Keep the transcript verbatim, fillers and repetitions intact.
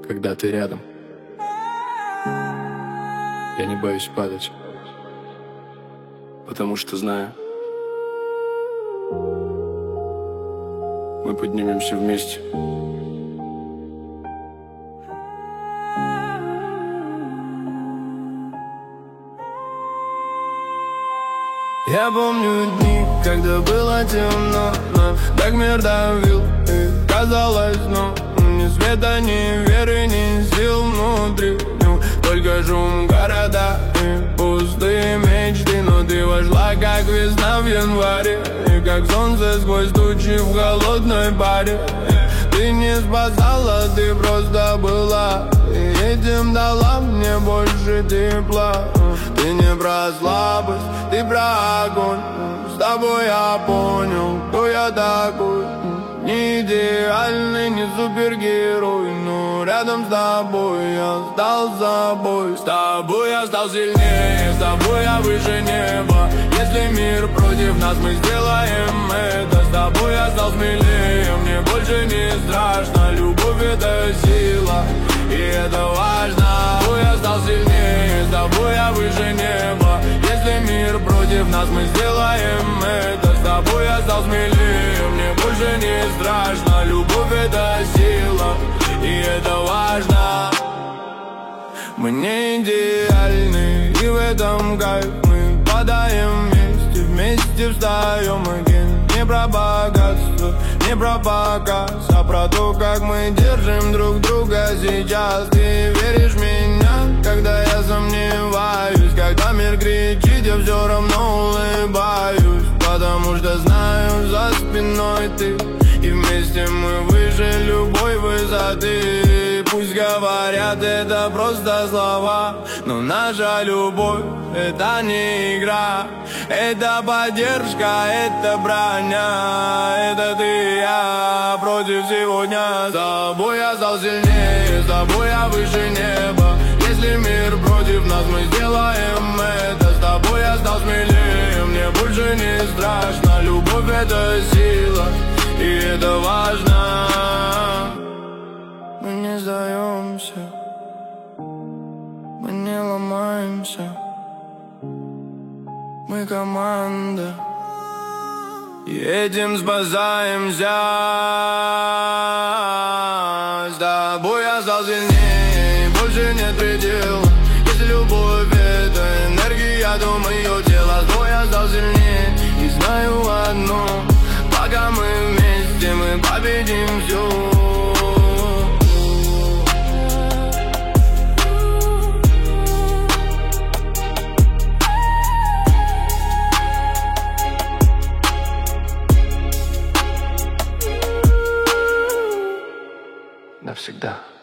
когда ты рядом. Я не боюсь падать, потому что знаю, мы поднимемся вместе. Я помню дни, когда было темно, но так мир давил, и казалось, но ни света, ни веры, ни сил внутри, ну, только шум города и пустые мечты. Но ты вошла, как весна в январе, и как солнце сквозь тучи в холодной паре. Ты не спасала, ты просто была, и этим дала мне больше тепла. Ты не про слабость, ты про огонь. С тобой я понял, кто я такой. Не идеальный, не супергерой, но рядом с тобой я стал собой. С тобой я стал сильнее, с тобой я выше неба. Если мир против нас, мы сделаем это. С тобой я стал смелее, мне больше не страшно. Любовь — это сила, и это важно. С тобой я стал сильнее, с тобой я выше неба. Если мир против нас, мы сделаем это. С тобой я стал смелее, мне больше не страшно. Любовь — это сила, и это важно. Мы не идеальны, и в этом кайф. Мы падаем вместе, вместе встаем again. Не про богатство, не про показ, а про то, как мы держим друг друга сейчас. Ты веришь в меня, когда я сомневаюсь, когда мир кричит, я все равно улыбаюсь, потому что знаю, за спиной ты, и вместе мы выше любой высоты. Пусть говорят, это просто слова, но наша любовь — это не игра. Это поддержка, это броня. Это ты и я против всего дня. С тобой я стал сильнее, с тобой я выше неба. Если мир против нас, мы сделаем это. С тобой я стал смелее, мне больше не страшно. Любовь — это сила, и это важно. Мы не сдаемся, мы не ломаемся. Мы команда, и этим спасаемся. С тобой я стал сильнее, больше нет предела. Если любовь — это энергия, то мое тело. С тобой я стал сильнее, и знаю одно: пока мы вместе, мы победим все. Навсегда.